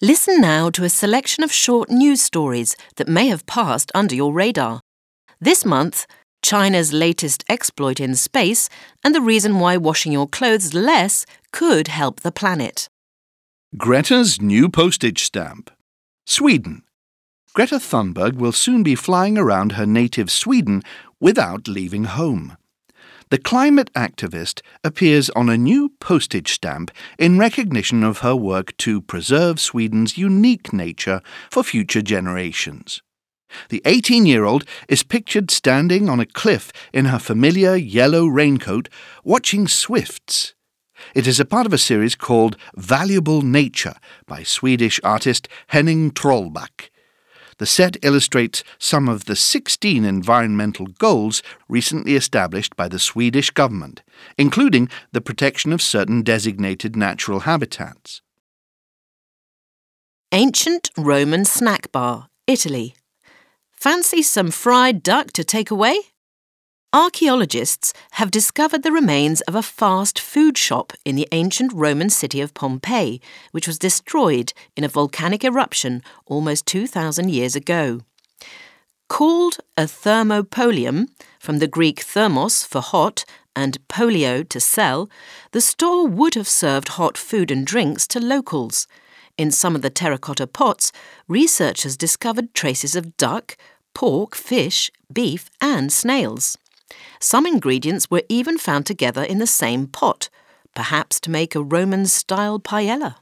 Listen now to a selection of short news stories that may have passed under your radar. This month, China's latest exploit in space and the reason why washing your clothes less could help the planet. Greta's new postage stamp. Sweden. Greta Thunberg will soon be flying around her native Sweden without leaving home. The climate activist appears on a new postage stamp in recognition of her work to preserve Sweden's unique nature for future generations. The 18-year-old is pictured standing on a cliff in her familiar yellow raincoat, watching swifts. It is a part of a series called Valuable Nature by Swedish artist Henning Trollback. The set illustrates some of the 16 environmental goals recently established by the Swedish government, including the protection of certain designated natural habitats. Ancient Roman snack bar, Italy. Fancy some fried duck to take away? Archaeologists have discovered the remains of a fast food shop in the ancient Roman city of Pompeii, which was destroyed in a volcanic eruption almost 2,000 years ago. Called a thermopolium, from the Greek thermos for hot and polio to sell, the store would have served hot food and drinks to locals. In some of the terracotta pots, researchers discovered traces of duck, pork, fish, beef and snails. Some ingredients were even found together in the same pot, perhaps to make a Roman-style paella.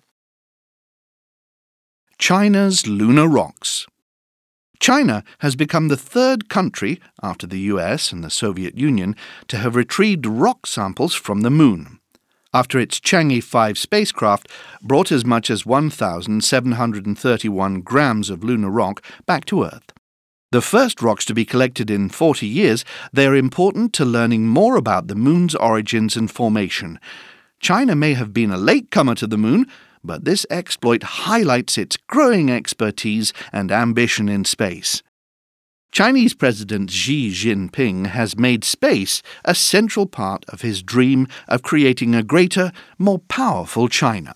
China's lunar rocks. China has become the third country, after the US and the Soviet Union, to have retrieved rock samples from the moon, after its Chang'e 5 spacecraft brought as much as 1,731 grams of lunar rock back to Earth. The first rocks to be collected in 40 years, they are important to learning more about the moon's origins and formation. China may have been a latecomer to the moon, but this exploit highlights its growing expertise and ambition in space. Chinese President Xi Jinping has made space a central part of his dream of creating a greater, more powerful China.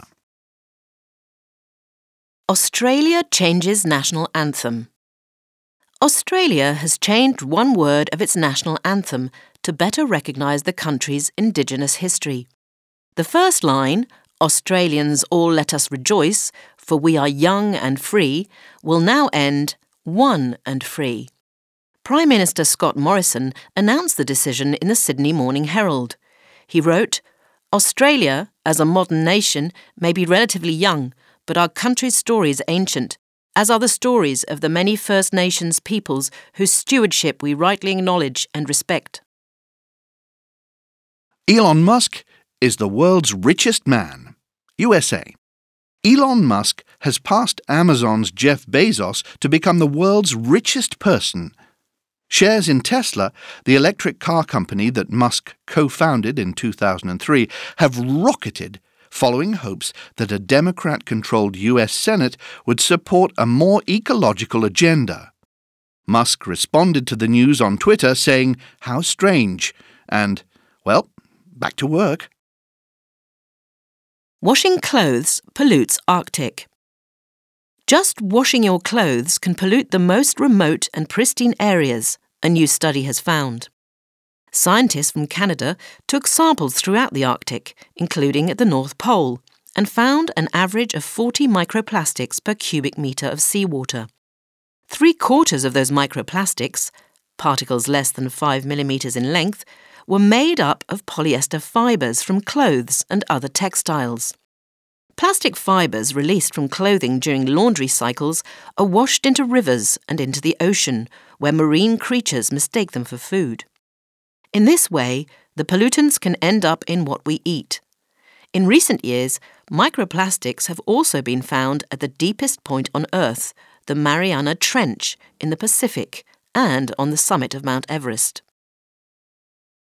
Australia changes national anthem. Australia has changed one word of its national anthem to better recognise the country's Indigenous history. The first line, "Australians all let us rejoice, for we are young and free," will now end, "one and free." Prime Minister Scott Morrison announced the decision in the Sydney Morning Herald. He wrote, "Australia, as a modern nation, may be relatively young, but our country's story is ancient, as are the stories of the many First Nations peoples whose stewardship we rightly acknowledge and respect." Elon Musk is the world's richest man. USA. Elon Musk has passed Amazon's Jeff Bezos to become the world's richest person. Shares in Tesla, the electric car company that Musk co-founded in 2003, have rocketed following hopes that a Democrat-controlled US Senate would support a more ecological agenda. Musk responded to the news on Twitter saying, "How strange," and, well, back to work. Washing clothes pollutes Arctic. Just washing your clothes can pollute the most remote and pristine areas, a new study has found. Scientists from Canada took samples throughout the Arctic, including at the North Pole, and found an average of 40 microplastics per cubic metre of seawater. 3/4 of those microplastics, particles less than 5 millimetres in length, were made up of polyester fibres from clothes and other textiles. Plastic fibres released from clothing during laundry cycles are washed into rivers and into the ocean, where marine creatures mistake them for food. In this way, the pollutants can end up in what we eat. In recent years, microplastics have also been found at the deepest point on Earth, the Mariana Trench in the Pacific, and on the summit of Mount Everest.